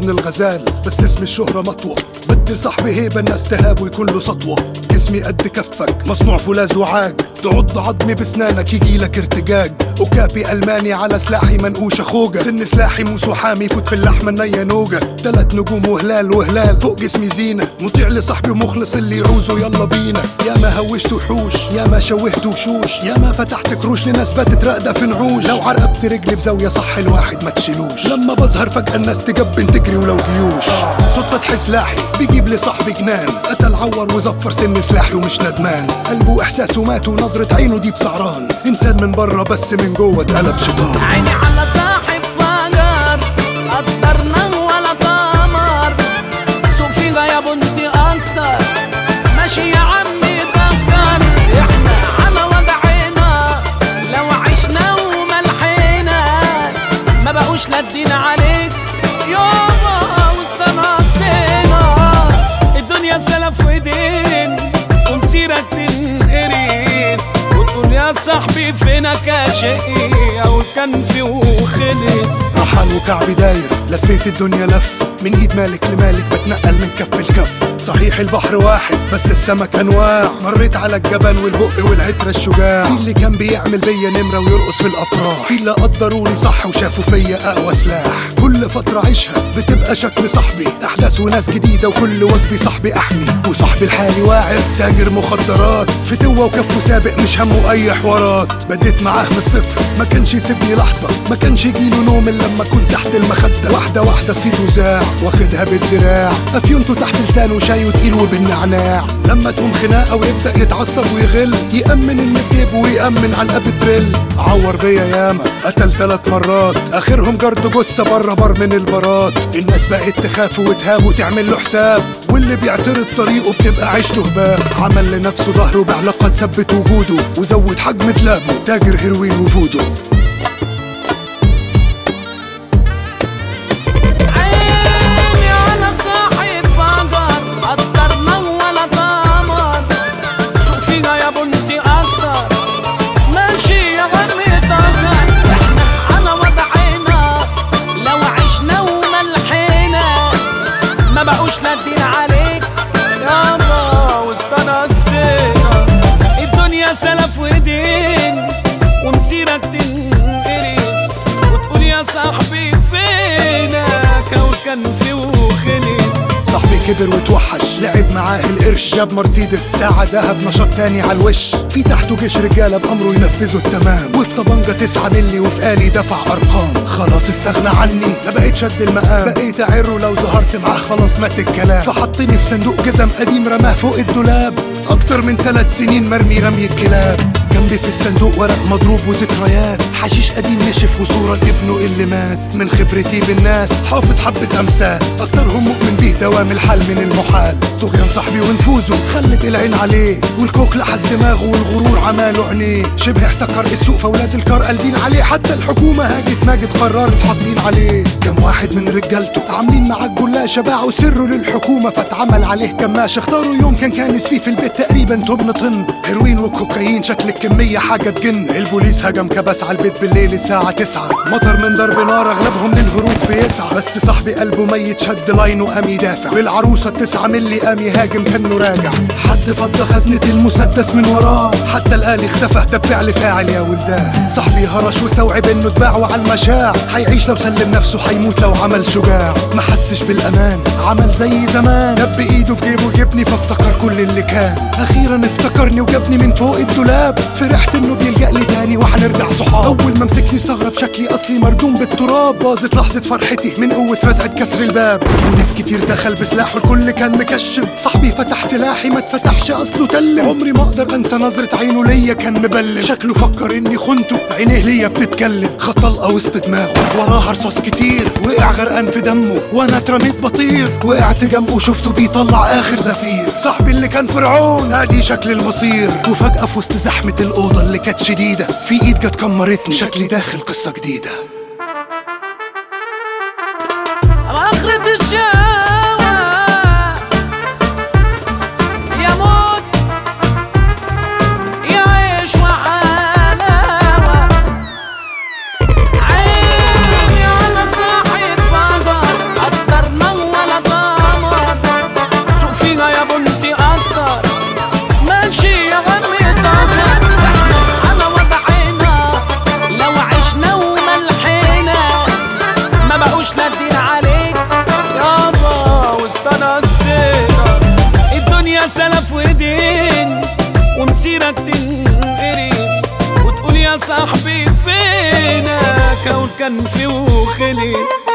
ابن الغزال، بس اسم الشهرة مطوة. بدي لصاحبي هيبة الناس تهاب ويكون له سطوة. جسمي قد كفك مصنوع فولاذ وعاج، تعض عظمي بسنانك يجيلك ارتجاج. وكابي ألماني على سلاحي منقوشة خوجة، سن سلاحي موس وحامي فوت في اللحمة النية نوجة. 3 نجوم وهلال وهلال فوق جسمي زينة، مطيع لصاحبي ومخلص اللي يعوزه يلا بينا. يا ما هوشت وحوش، يا ما شوهت وشوش، يا ما فتحت كروش لناس باتت راقدة في نعوش. لو عرقبت رجلي بزاوية صح الواحد ما تشيلوش، لما بظهر فجأة الناس تجبن تجري ولو جيوش. صوت فتح سلاحي بيجيب لي صاحبي جنان، قتل عور وزفر سن سلاحي ومش ندمان. قلبه واحساسه مات ونظرة عينه دي بسعران، انسان من بره بس من جوه اتقلب شيطان. عيني على صاحب فجر قدرنا ولا طمر، سوق فيها يا بنتي اكتر ماشي يا عمي تفكر. احنا على وضعنا لو عشنا وملحنا، ما بقوش لادين عليك يابا واستنصتنا. الدنيا سلف ودين ومسيرك تنقريس، وتقول يا صاحبي فينك يا شقي او كان في وخلص. رحال وكعبي داير لفيت الدنيا لف، من ايد مالك لمالك بتنقل من كف لكف. صحيح البحر واحد بس السمك انواع، مريت على الجبل والبق والعترة الشجاع. في اللي كان بيعمل بيا نمرة ويرقص في الافراح، في اللي قدروني صح وشافوا فيا اقوى سلاح. كل فترة عيشها بتبقى شكل صاحبي، احداث وناس جديدة وكل وجبي صاحبي احمي. وصاحبي الحالي واعر تاجر مخدرات، فتوة وكفه سابق مش همه اي حوارات. بديت معاه من الصفر ما كانش يسيبني لحظة، ما كانش يجيله نوم الا لما كنت تحت المخدة. واحدة واحدة صيته زاع واخدها بالدراع، افيونته تحت لسانه شاي وتقيل وبالنعناع. لما تقوم خناقة ويبدأ يتعصب ويغل، يأمن ان في جيبه ويأمن على الاب تريل. عور بيا ياما قتل 3 مرات، اخرهم جرد جثة بره بر من البارات. الناس بقت تخاف وتهاب وتعمل له حساب، واللي بيعترض طريقه بتبقى عيشته هباب. عمل لنفسه ظهره بعلاقات ثبت وجوده، وزود حجم دلابه تاجر هيروين وفودو. ما بقوش لادين عليك يابا واستنصتنا. الدنيا سلف ودين ومسيرك تنقرس، وتقول يا صاحبي فينك او كان في وخلص. صاحبي كبر وتوحش لعب معاه القرش، جاب مرسيدس ساعة دهب نشاط تاني على الوش. في تحته جيش رجالة بأمره ينفذوا التمام، وفي طبنجة 9 ملي وفي آلي دفع أرقام. خلاص استغنى عني ما بقيت شد المقام، بقيت أعره لو ظهرت معاه خلاص مات الكلام. فحطني في صندوق جزم قديم رماه فوق الدولاب، أكتر من 3 سنين مرمي رمي الكلاب. جنبي في الصندوق ورق مضروب وذكريات، حشيش قديم نشف وصورة ابنه اللي مات. من خبرتي بالناس حافظ حبة أمثال، أكترهم مؤمن بيه دوام الحال من المحال. طغيان صاحبي ونفوذه خلت العين عليه، والكوك لحس دماغه والغرور عماله عينيه. شبه احتكر السوق فولاد الكار قلبين عليه، حتى الحكومة هاجت ماجد قررت حاطين عليه. كم واحد من رجالته عاملين معاه جلاشة باعوا سره للحكومة، فاتعمل عليه كماش. اختاروا يوم كان كانس فيه في البيت تقريبا 8 طن هيروين وكوكايين، شكل الكمية حاجة تجن. البوليس هجم كبس على البيت بالليل الساعة 9، مطر من ضرب نار اغلبهم للهروب بيسعى. بس صاحبي قلبه ميت شد لاينه قام يدافع، بالعروسة 9 ملي قام يهاجم كانه راجع. حد فضى خزنة المسدس من وراه، حتى الآلي اختفى ده بفعل فاعل يا ولداه. صاحبي هرش واستوعب انه اتباع وعلى المشاع، هيعيش لو سلم نفسه هيموت لو عمل شجاع. ما حسش بالامان عمل زي زمان، دب ايده في جيبه جبني فافتكر كل اللي كان. اخيرا افتكرني وجابني من فوق الدولاب، فرحت انه بيلجأ لي تاني وهنرجع صحاب. اول ما مسكني استغرب شكلي اصلي مردوم بالتراب، باظت لحظة فرحتي من قوة رزعة كسر الباب. وناس كتير دخل بسلاحه الكل كان مكشم، صاحبي فتح سلاحي ما اتفتحش اصله تلم. عمري ما اقدر انسى نظرة عينه ليا كان مبلم، شكله فكر اني خنته عينيه ليا بتتكلم. خد طلقة وسط دماغه وراها رصاص كتير، وقع غرقان في دمه وانا اترميت بطير. وقعت جنبه شفته بيطلع اخر زفير، صاحبي اللي كان فرعون ادي شكل المصير. وفجأة في وسط زحمة الأوضة اللي كانت شديدة، في ايد جت كمرتني شكلي داخل قصة جديدة. آخرة الشقاوة يا موت يا عيش وحلاوة، عيني على صاحب فجر قدرنا مسيرك تنقرس وتقول يا صاحبي فينك اقول كان في وخلص.